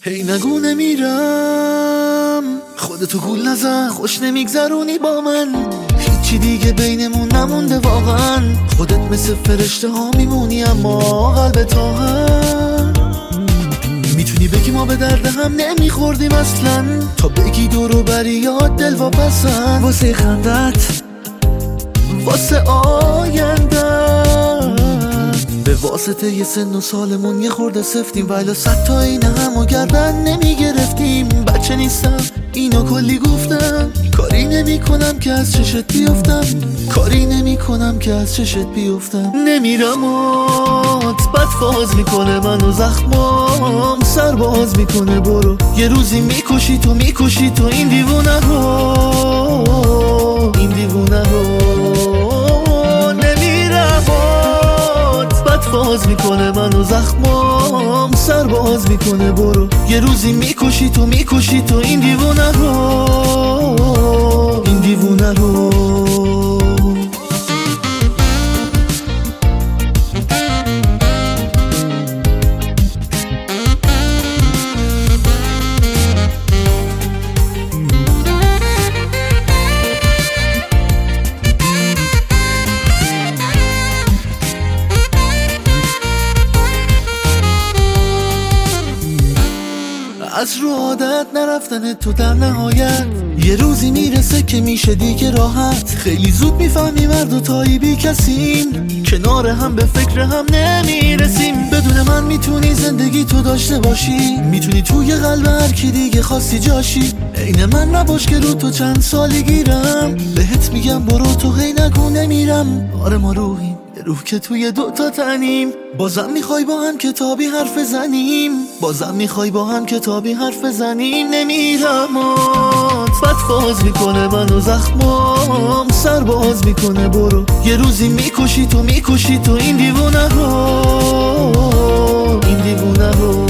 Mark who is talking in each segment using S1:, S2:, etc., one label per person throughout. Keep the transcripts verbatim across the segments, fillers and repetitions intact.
S1: هی نگو نمیرم، خودتو گول نزن، خوش نمیگذرونی با من، هیچی دیگه بینمون نمونده واقعا، خودت مثل فرشته ها میمونی اما قلب تا هم. میتونی بگی ما به درد هم نمیخوردیم اصلا، تا بگی دورو بری یاد دل واپسن، واسه خندت واسه آیندت، به واسطه یه سن و سالمون یه خورده سفتیم، ولی صد تا این هم و گردن نمیگرفتیم. بچه نیستم اینو کلی گفتم، کاری نمی کنم که از چشت بیفتم، کاری نمی کنم که از چشت بیفتم. نمیرم ات بد فاز میکنه منو، زخمام سرباز میکنه، برو یه روزی میکشی تو میکشی تو این دیوونه رو، این دیوونه رو. نمیرم ات بد فاز میکنه منو، زخمام سرباز میکنه، برو یه روزی میکشی تو میکشی تو این دیوونه رو، این دیوونه رو. از رو عادت نرفتن تو در نهایت، یه روزی میرسه که میشه دیگه راحت، خیلی زود میفهمی مرد و تایی بی کسیم، کنار هم به فکر هم نمیرسیم. بدون من میتونی زندگی تو داشته باشی، میتونی توی قلب هر کی دیگه خواستی جاشی، عین من نباش که رو تو چند سالی گیرم، بهت میگم برو تو هی نگو نمیرم. آره ما روحیم یه روح که توی دوتا تنیم، بازم میخوای با هم کتابی حرف زنیم، بازم میخوای با هم کتابی حرف زنیم. نمیرم ات بد فاز میکنه منو، زخمام سرباز میکنه، برو یه روزی میکشی تو میکشی تو این دیوونه رو، این دیوونه رو.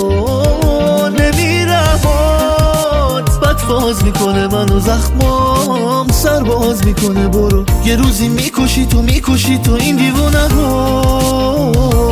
S1: نمیرم ات بد فاز میکنه منو، زخمام سرباز میکنه، برو یه روزی میکشی تو میکشی تو این دیوونه رو.